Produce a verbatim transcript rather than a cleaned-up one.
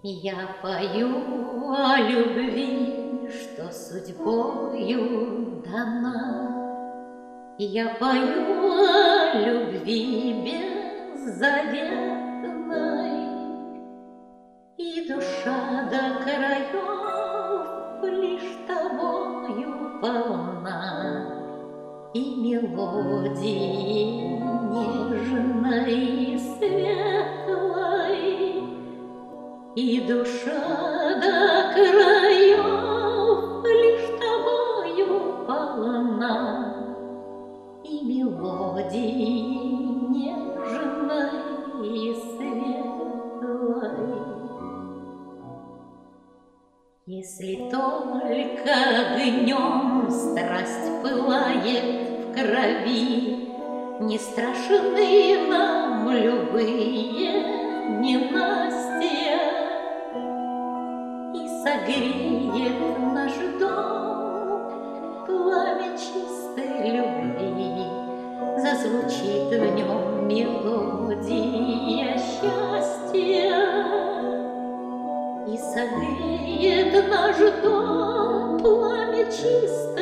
Я пою о любви, что судьбою дана. Я пою о любви беззаветной, и душа до краев лишь тобою полна, и мелодии нежной и светлой, и душа до краев лишь тобою полна, и мелодии нежной и светлой. Если только огнем страсть пылает в крови, не страшны нам любые ненастья, и согреет наш дом пламя чистой любви, зазвучит в нем мелодия счастья, и согреет наш дом пламя чистой